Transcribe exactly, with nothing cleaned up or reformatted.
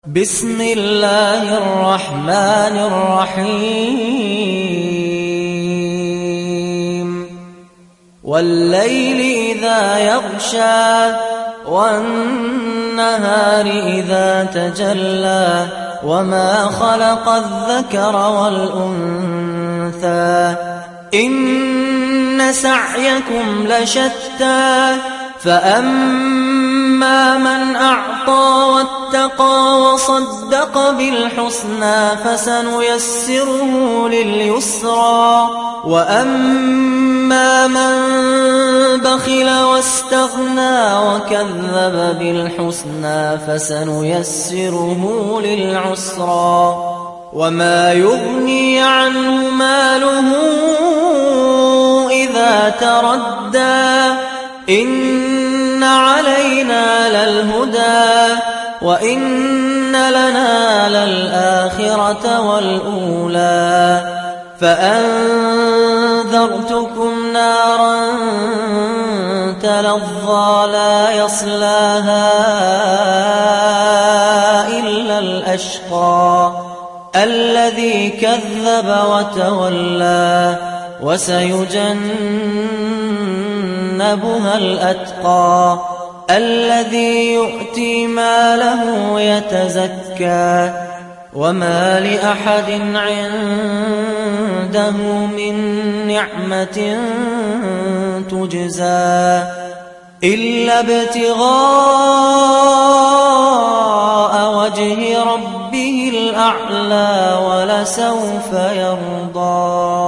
بسم الله الرحمن الرحيم والليل إذا يغشى والنهار إذا تجلى وما خلق الذكر والأنثى إن سعيكم لشتى فأما من أعطى واتقى وصدق بالحسنى فسنيسره لليسرى وأما من بخل واستغنى وكذب بالحسنى فسنيسره للعسرى وما يغني عنه ماله إذا تردى إن علينا للهدى وإن لنا للآخرة والأولى فأنذرتكم نارا تلظى لا يصلاها إلا الأشقى الذي كذب وتولى وسيجنبها الأتقى الذي يؤتي ماله يتزكى وما لأحد عنده من نعمة تجزى إلا ابتغاء وجه ربه الأعلى ولسوف يرضى.